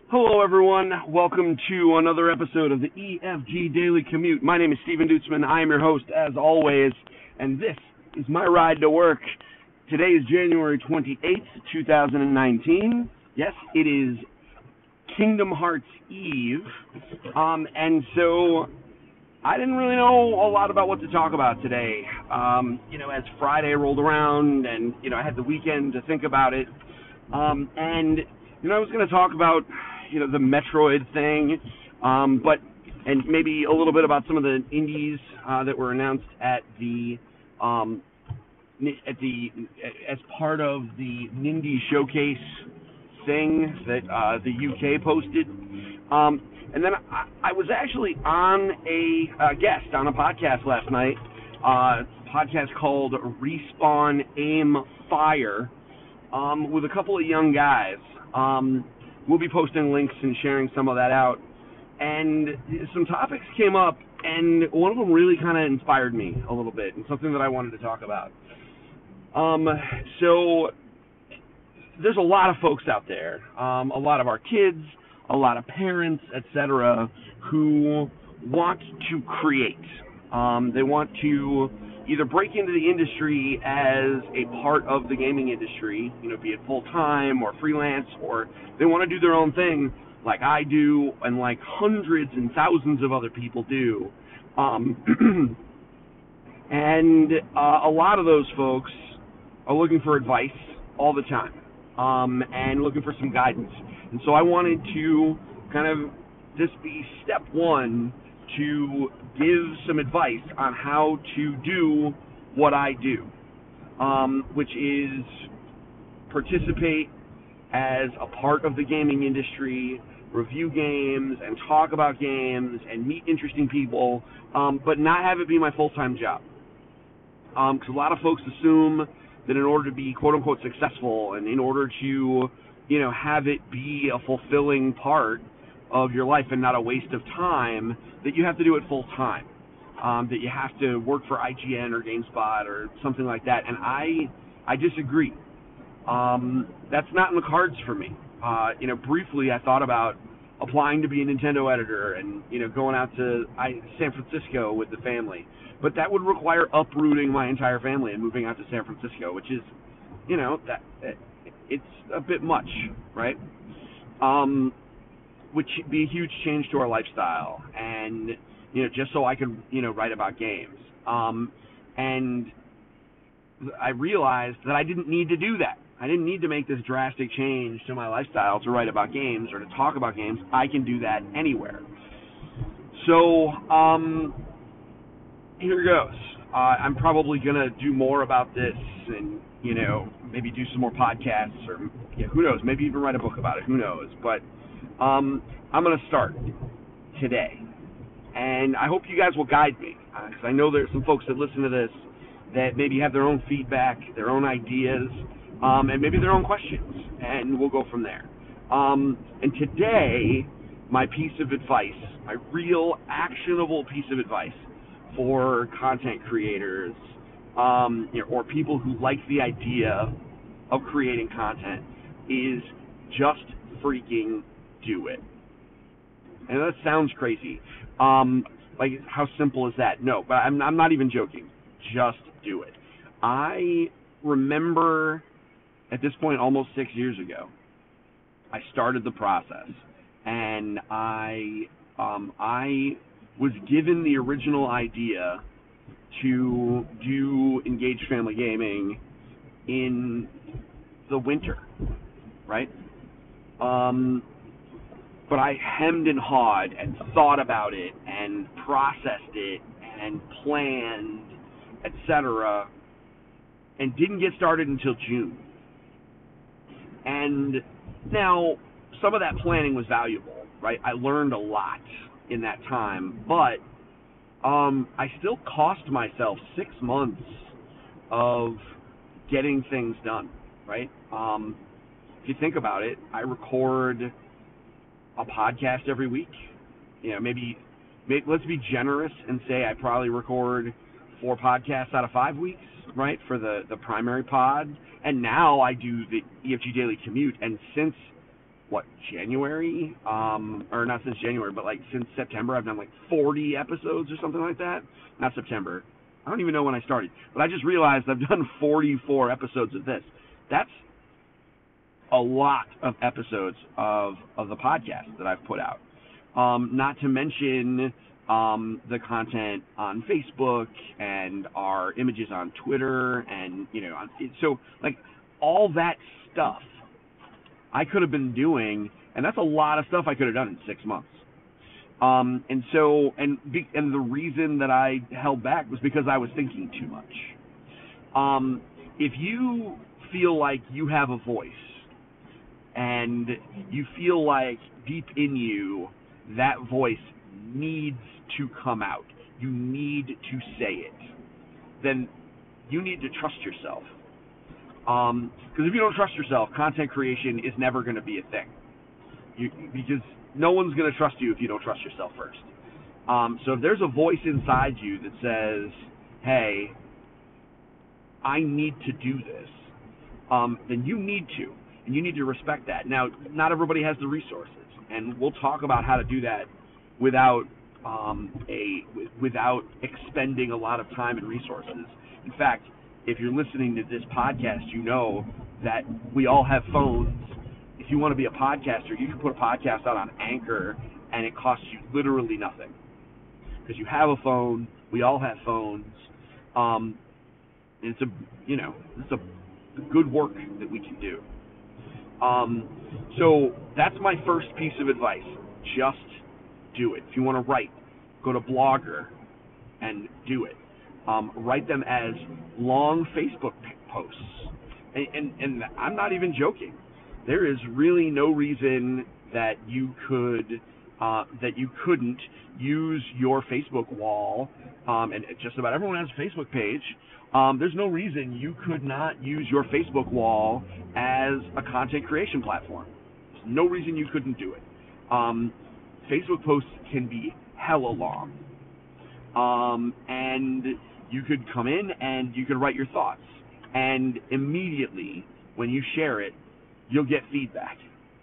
Hello, everyone. Welcome to another episode of the EFG Daily Commute. My name is Steven Dutzman. I am your host, as always, and this is my ride to work. Today is January 28th, 2019. Yes, it is Kingdom Hearts Eve, and so I didn't really know a lot about what to talk about today. As Friday rolled around, and I had the weekend to think about it, and I was going to talk about the Metroid thing, and maybe a little bit about some of the indies that were announced at as part of the Nindy Showcase thing that the UK posted. And then I was actually on a guest on a podcast last night, a podcast called Respawn Aim Fire, with a couple of young guys. We'll be posting links and sharing some of that out. And some topics came up, and one of them really kind of inspired me a little bit, and something that I wanted to talk about. So there's a lot of folks out there, a lot of our kids, a lot of parents, etc., who want to create. They want to either break into the industry as a part of the gaming industry, be it full-time or freelance, or they want to do their own thing like I do and like hundreds and thousands of other people do. And a lot of those folks are looking for advice all the time, and looking for some guidance. And so I wanted to kind of just be step one to give some advice on how to do what I do, which is participate as a part of the gaming industry, review games and talk about games and meet interesting people, but not have it be my full-time job. Because a lot of folks assume that in order to be quote-unquote successful and in order to, have it be a fulfilling part of your life and not a waste of time, that you have to do it full-time, that you have to work for IGN or GameSpot or something like that, and I disagree. That's not in the cards for me. Briefly I thought about applying to be a Nintendo editor and, going out to San Francisco with the family, but that would require uprooting my entire family and moving out to San Francisco, which is, it's a bit much, right? Which would be a huge change to our lifestyle, and just so I could write about games. And I realized that I didn't need to do that. I didn't need to make this drastic change to my lifestyle to write about games or to talk about games. I can do that anywhere. So here goes. I'm probably gonna do more about this, and maybe do some more podcasts, or who knows, maybe even write a book about it. Who knows? But I'm going to start today, and I hope you guys will guide me, because I know there's some folks that listen to this that maybe have their own feedback, their own ideas, and maybe their own questions, and we'll go from there. And today, my piece of advice, my real actionable piece of advice for content creators, or people who like the idea of creating content, is just freaking do it. And that sounds crazy. Like, how simple is that? No, but I'm not even joking. Just do it. I remember at this point almost 6 years ago, I started the process, and I was given the original idea to do Engaged Family Gaming in the winter, right? But I hemmed and hawed and thought about it and processed it and planned, etc., and didn't get started until June. And now, some of that planning was valuable, right? I learned a lot in that time, but I still cost myself 6 months of getting things done, right? If you think about it, I record a podcast every week. Maybe let's be generous and say I probably record 4 podcasts out of 5 weeks, right, for the primary pod. And now I do the EFG Daily Commute, and since January, or not since January, but like since September, I've done like 40 episodes or something like that. Not September. I don't even know when I started, but I just realized I've done 44 episodes of this. That's a lot of episodes of the podcast that I've put out. Not to mention the content on Facebook and our images on Twitter, and so like all that stuff I could have been doing, and that's a lot of stuff I could have done in 6 months. And the reason that I held back was because I was thinking too much. If you feel like you have a voice and you feel like deep in you that voice needs to come out, you need to say it, then you need to trust yourself. Because if you don't trust yourself, content creation is never going to be a thing. Because no one's going to trust you if you don't trust yourself first. So if there's a voice inside you that says, hey, I need to do this, then you need to. And you need to respect that. Now, not everybody has the resources. And we'll talk about how to do that without expending a lot of time and resources. In fact, if you're listening to this podcast, you know that we all have phones. If you want to be a podcaster, you can put a podcast out on Anchor, and it costs you literally nothing. Because you have a phone, we all have phones, and it's a good work that we can do. So that's my first piece of advice. Just do it. If you want to write, go to Blogger and do it. Write them as long Facebook posts. And I'm not even joking. There is really no reason that you couldn't use your Facebook wall, and just about everyone has a Facebook page. There's no reason you could not use your Facebook wall as a content creation platform. There's no reason you couldn't do it. Facebook posts can be hella long. And you could come in and you could write your thoughts. And immediately when you share it, you'll get feedback.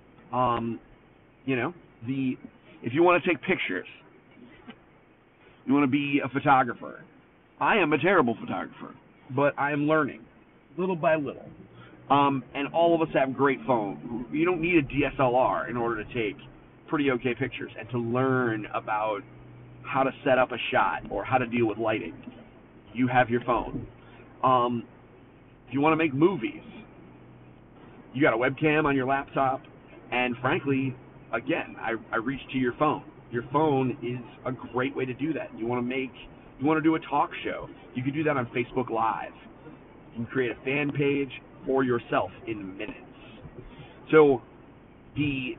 If you want to take pictures, you want to be a photographer. I am a terrible photographer, but I am learning little by little. And all of us have great phones. You don't need a DSLR in order to take pretty okay pictures and to learn about how to set up a shot or how to deal with lighting. You have your phone. If you want to make movies, you got a webcam on your laptop, and frankly, again, I reach to your phone. Your phone is a great way to do that. You want to do a talk show, you can do that on Facebook Live. You can create a fan page for yourself in minutes. So you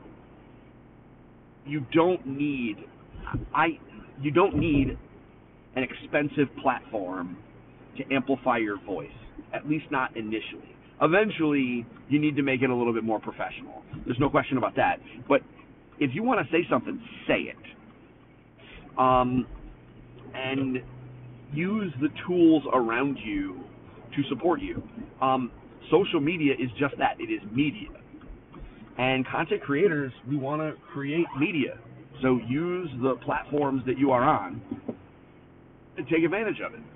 don't need an expensive platform to amplify your voice, at least not initially. Eventually, you need to make it a little bit more professional. There's no question about that. But if you want to say something, say it. And use the tools around you to support you. Social media is just that. It is media. And content creators, we want to create media. So use the platforms that you are on and take advantage of it.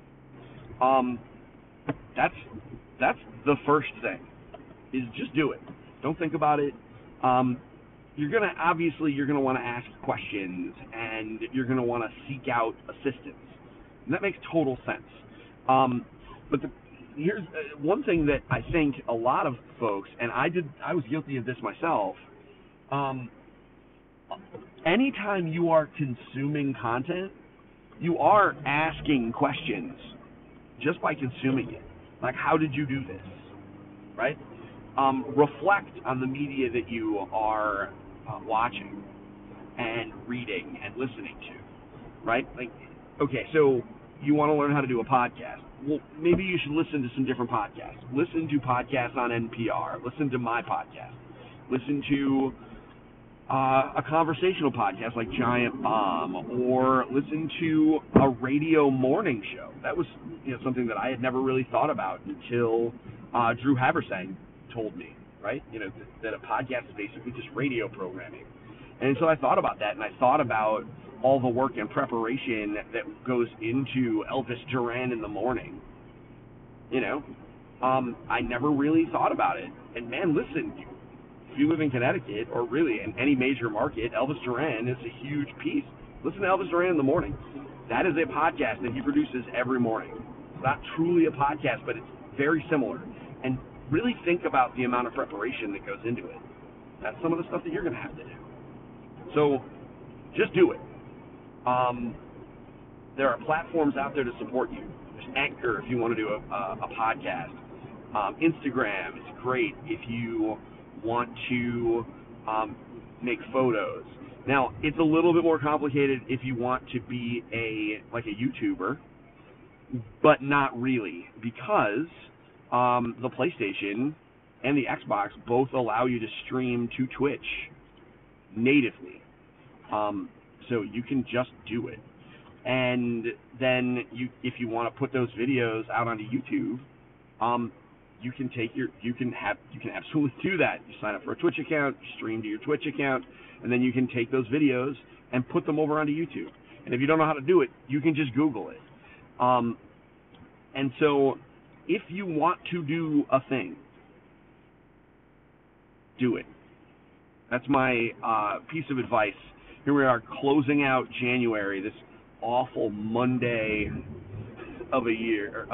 That's the first thing, is just do it. Don't think about it. You're going to want to ask questions, and you're going to want to seek out assistance. And that makes total sense. But here's one thing that I think a lot of folks, and I was guilty of this myself, anytime you are consuming content, you are asking questions just by consuming it. Like, how did you do this? Right? Reflect on the media that you are watching and reading and listening to. Right? Like, okay, so you want to learn how to do a podcast. Well, maybe you should listen to some different podcasts. Listen to podcasts on NPR. Listen to my podcast. Listen to a conversational podcast like Giant Bomb, or listen to a radio morning show. That was something that I had never really thought about until Drew Habersang told me, right? That a podcast is basically just radio programming. And so I thought about that, and I thought about all the work and preparation that goes into Elvis Duran in the morning. I never really thought about it. And man, listen, if you live in Connecticut or really in any major market, Elvis Duran is a huge piece. Listen to Elvis Duran in the morning. That is a podcast that he produces every morning. It's not truly a podcast, but it's very similar. And really think about the amount of preparation that goes into it. That's some of the stuff that you're going to have to do. So just do it. There are platforms out there to support you. There's Anchor if you want to do a podcast. Instagram is great if you want to make photos. Now, it's a little bit more complicated if you want to be a YouTuber, but not really, because the PlayStation and the Xbox both allow you to stream to Twitch natively. So you can just do it. And then if you want to put those videos out onto YouTube, you can absolutely do that. You sign up for a Twitch account, you stream to your Twitch account, and then you can take those videos and put them over onto YouTube. And if you don't know how to do it, you can just Google it. And so if you want to do a thing, do it. That's my piece of advice. Here we are closing out January, this awful Monday of the year.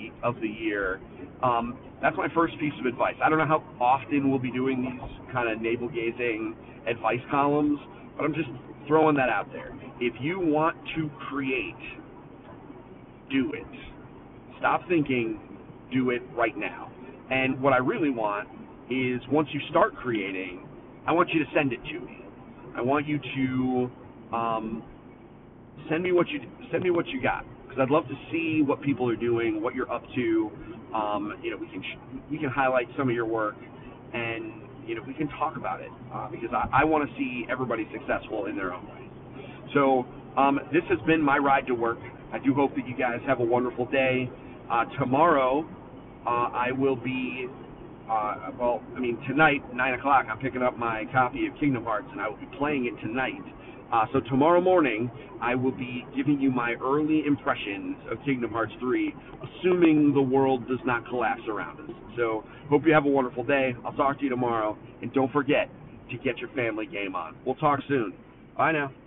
That's my first piece of advice. I don't know how often we'll be doing these kind of navel-gazing advice columns, but I'm just throwing that out there. If you want to create, do it. Stop thinking, do it right now. And what I really want is, once you start creating, I want you to send it to me. I want you to send me what you got, because I'd love to see what people are doing, what you're up to. We can highlight some of your work, and we can talk about it, because I want to see everybody successful in their own way. So this has been my ride to work. I do hope that you guys have a wonderful day. Tomorrow I will be tonight, 9 o'clock, I'm picking up my copy of Kingdom Hearts, and I will be playing it tonight. So tomorrow morning, I will be giving you my early impressions of Kingdom Hearts 3, assuming the world does not collapse around us. So hope you have a wonderful day. I'll talk to you tomorrow, and don't forget to get your family game on. We'll talk soon. Bye now.